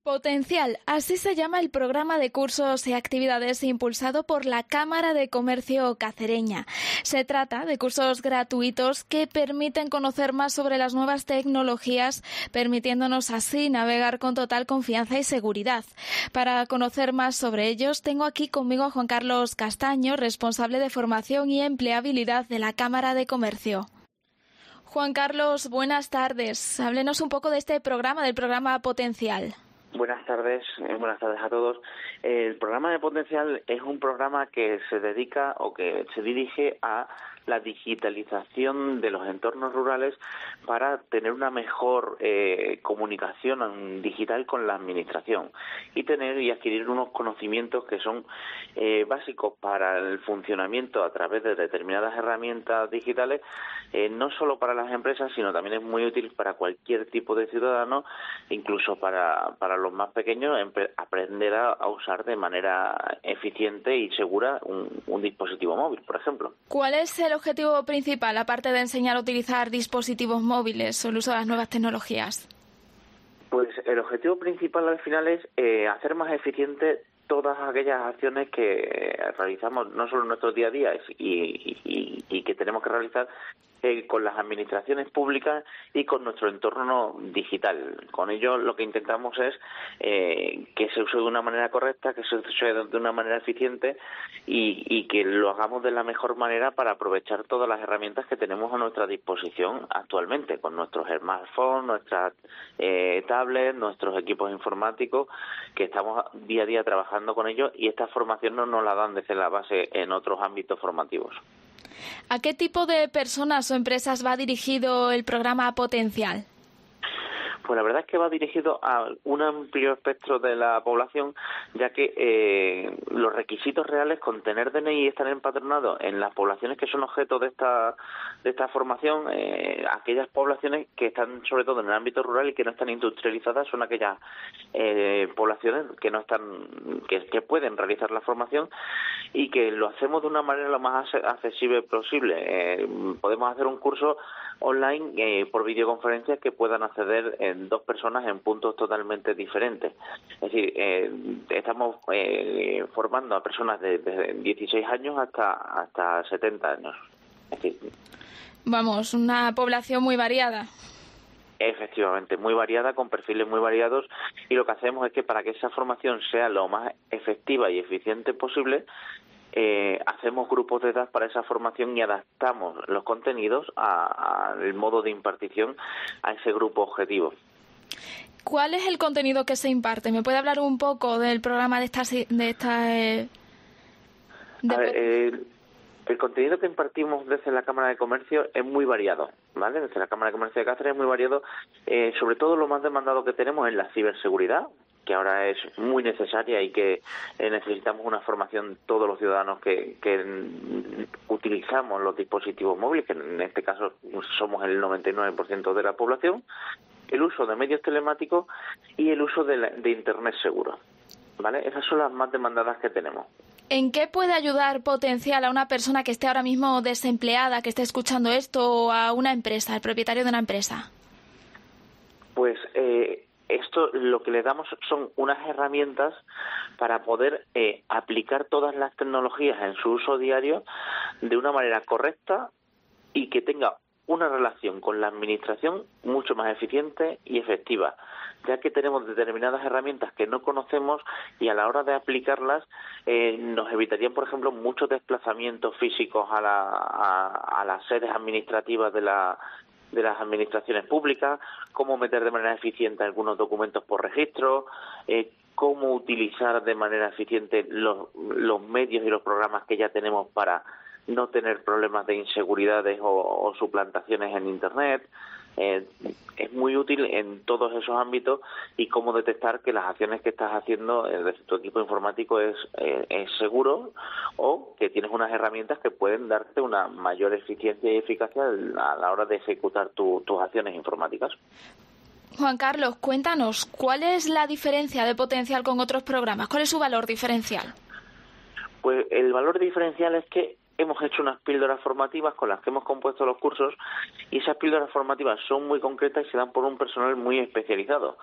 Potencial, así se llama el programa de cursos y actividades impulsado por la Cámara de Comercio Cacereña. Se trata de cursos gratuitos que permiten conocer más sobre las nuevas tecnologías, permitiéndonos así navegar con total confianza y seguridad. Para conocer más sobre ellos, tengo aquí conmigo a Juan Carlos Castaño, responsable de formación y empleabilidad de la Cámara de Comercio. Juan Carlos, buenas tardes. Háblenos un poco de este programa, del programa Potencial. Buenas tardes a todos. El programa de Potencial es un programa que se dedica o que se dirige a la digitalización de los entornos rurales para tener una mejor comunicación digital con la administración y tener y adquirir unos conocimientos que son básicos para el funcionamiento a través de determinadas herramientas digitales, no solo para las empresas, sino también es muy útil para cualquier tipo de ciudadano, incluso para los más pequeños, aprender a usar de manera eficiente y segura un dispositivo móvil, por ejemplo. ¿Cuál es el objetivo principal, aparte de enseñar a utilizar dispositivos móviles o el uso de las nuevas tecnologías? Pues el objetivo principal al final es hacer más eficiente todas aquellas acciones que realizamos, no solo en nuestro día a día y que tenemos que realizar con las administraciones públicas y con nuestro entorno digital. Con ello lo que intentamos es que se use de una manera correcta, que se use de una manera eficiente y que lo hagamos de la mejor manera para aprovechar todas las herramientas que tenemos a nuestra disposición actualmente, con nuestros smartphones, nuestras tablets, nuestros equipos informáticos, que estamos día a día trabajando con ellos, y esta formación no nos la dan desde la base en otros ámbitos formativos. ¿A qué tipo de personas o empresas va dirigido el programa Potencial? Pues la verdad es que va dirigido a un amplio espectro de la población, ya que los requisitos reales con tener DNI y estar empadronado en las poblaciones que son objeto de esta formación, aquellas poblaciones que están sobre todo en el ámbito rural y que no están industrializadas, son aquellas poblaciones que pueden realizar la formación y que lo hacemos de una manera lo más accesible posible. Podemos hacer un curso online por videoconferencia que puedan acceder dos personas en puntos totalmente diferentes. Es decir, estamos formando a personas desde 16 años hasta 70 años. Es decir, vamos, una población muy variada. Efectivamente, muy variada, con perfiles muy variados, y lo que hacemos es que para que esa formación sea lo más efectiva y eficiente posible, hacemos grupos de edad para esa formación y adaptamos los contenidos al modo de impartición a ese grupo objetivo. ¿Cuál es el contenido que se imparte? ¿Me puede hablar un poco del programa el contenido que impartimos desde la Cámara de Comercio es muy variado, ¿vale? Desde la Cámara de Comercio de Cáceres es muy variado. Sobre todo lo más demandado que tenemos es la ciberseguridad, que ahora es muy necesaria y que necesitamos una formación todos los ciudadanos que utilizamos los dispositivos móviles, que en este caso somos el 99% de la población, el uso de medios telemáticos y el uso de Internet seguro, ¿vale? Esas son las más demandadas que tenemos. ¿En qué puede ayudar Potencial a una persona que esté ahora mismo desempleada, que esté escuchando esto, o a una empresa, al propietario de una empresa? Pues esto lo que le damos son unas herramientas para poder aplicar todas las tecnologías en su uso diario de una manera correcta y que tenga una relación con la administración mucho más eficiente y efectiva, ya que tenemos determinadas herramientas que no conocemos y a la hora de aplicarlas nos evitarían, por ejemplo, muchos desplazamientos físicos a las sedes administrativas de las administraciones públicas, cómo meter de manera eficiente algunos documentos por registro, cómo utilizar de manera eficiente los medios y los programas que ya tenemos para no tener problemas de inseguridades o suplantaciones en Internet. Es muy útil en todos esos ámbitos, y cómo detectar que las acciones que estás haciendo desde tu equipo informático es seguro, o que tienes unas herramientas que pueden darte una mayor eficiencia y eficacia a la hora de ejecutar tus acciones informáticas. Juan Carlos, cuéntanos, ¿cuál es la diferencia de Potencial con otros programas? ¿Cuál es su valor diferencial? Pues el valor diferencial es que hemos hecho unas píldoras formativas con las que hemos compuesto los cursos, y esas píldoras formativas son muy concretas y se dan por un personal muy especializado.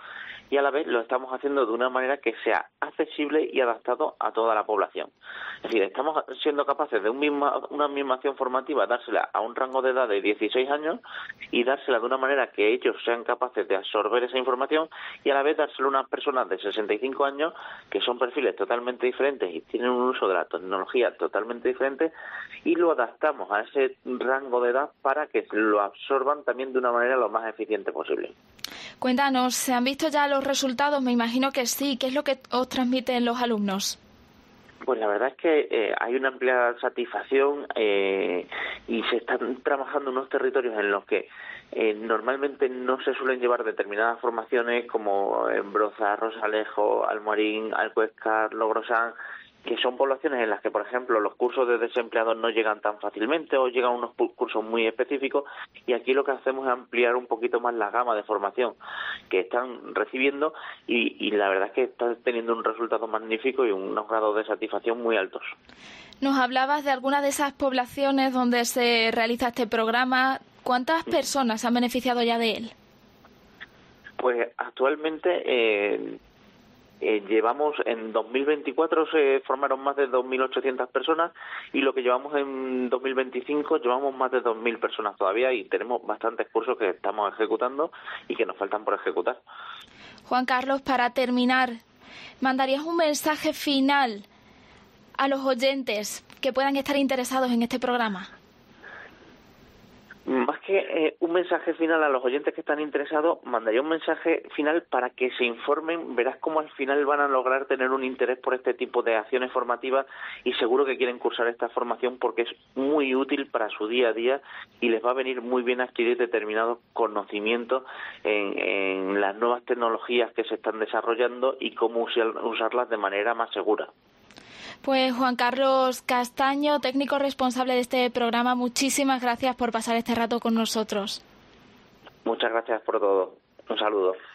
y a la vez lo estamos haciendo de una manera que sea accesible y adaptado a toda la población. Es decir, estamos siendo capaces de una misma acción formativa dársela a un rango de edad de 16 años y dársela de una manera que ellos sean capaces de absorber esa información y a la vez dársela a unas personas de 65 años que son perfiles totalmente diferentes y tienen un uso de la tecnología totalmente diferente, y lo adaptamos a ese rango de edad para que lo absorban también de una manera lo más eficiente posible. Cuéntanos, ¿se han visto ya los resultados? Me imagino que sí. ¿Qué es lo que os transmiten los alumnos? Pues la verdad es que hay una amplia satisfacción y se están trabajando unos territorios en los que normalmente no se suelen llevar determinadas formaciones, como en Broza, Rosalejo, Almorín, Alcoéscar, Logrosán, que son poblaciones en las que, por ejemplo, los cursos de desempleados no llegan tan fácilmente o llegan unos cursos muy específicos, y aquí lo que hacemos es ampliar un poquito más la gama de formación que están recibiendo y la verdad es que están teniendo un resultado magnífico y unos grados de satisfacción muy altos. Nos hablabas de alguna de esas poblaciones donde se realiza este programa. ¿Cuántas personas se han beneficiado ya de él? Pues actualmente llevamos, en 2024 se formaron más de 2.800 personas y lo que llevamos en 2025 llevamos más de 2.000 personas todavía y tenemos bastantes cursos que estamos ejecutando y que nos faltan por ejecutar. Juan Carlos, para terminar, ¿mandarías un mensaje final a los oyentes que puedan estar interesados en este programa? Más que un mensaje final a los oyentes que están interesados, mandaría un mensaje final para que se informen. Verás cómo al final van a lograr tener un interés por este tipo de acciones formativas y seguro que quieren cursar esta formación porque es muy útil para su día a día y les va a venir muy bien adquirir determinados conocimientos en las nuevas tecnologías que se están desarrollando y cómo usarlas de manera más segura. Pues Juan Carlos Castaño, técnico responsable de este programa, muchísimas gracias por pasar este rato con nosotros. Muchas gracias por todo. Un saludo.